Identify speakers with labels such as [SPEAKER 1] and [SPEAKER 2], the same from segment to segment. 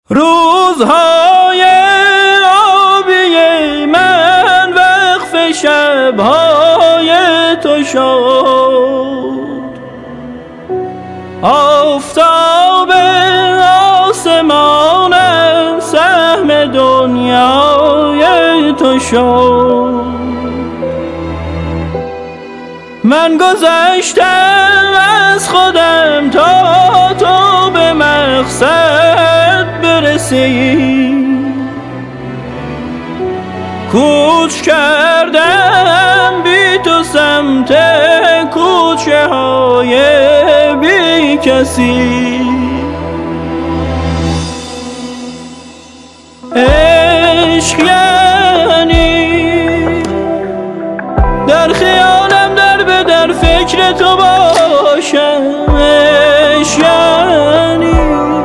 [SPEAKER 1] روزهای آبی من وقف شبهای تو شد، آفتاب آسمانم سهم دنیای تو شد. من گذشتم از خودم تا تو به مقصد برسی، کوچ کردم بی تو سمت کوچه های بی کسی. عشق یعنی در خیالم در به در فکر تو باشم، عشق یعنی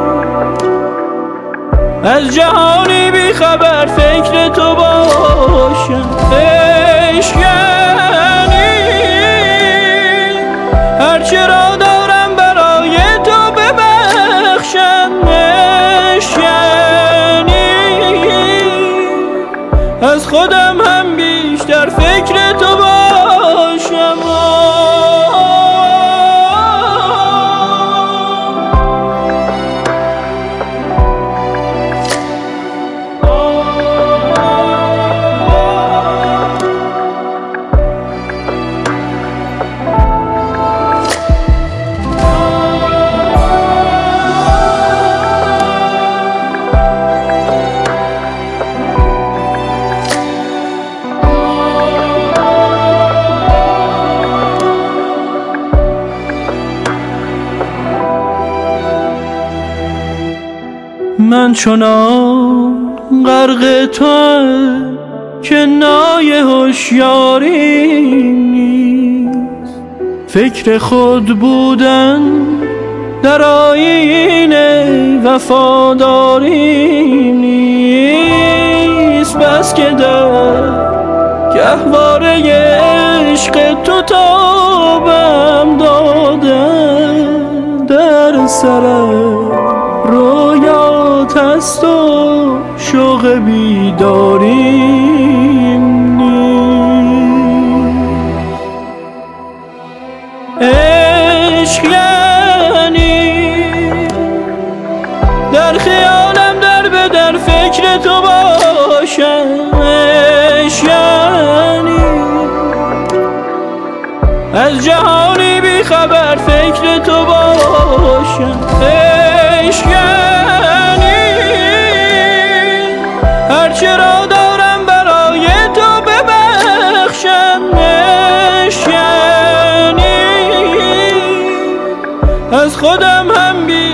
[SPEAKER 1] از جهانی بی خبر فکر تو باشم، عشق یعنی هرچه را دارم برای تو ببخشم، عشق یعنی از خودم هم بیشتر فکر تو باشم. من چنان غرق توام که نای هوشیاری نیست، فکر خود بودن در آیین وفاداری نیست. بس که در گهواره عشق تو تابم دادن، در سرم رویات هست و شوق بیداریم نیست. عشق یعنی در خیالم در به در فکر تو باشم، عشق یعنی از جهانی بی خبر فکر تو باشم، عشق یعنی هرچه را دارم برای تو ببخشم، عشق یعنی از خودم هم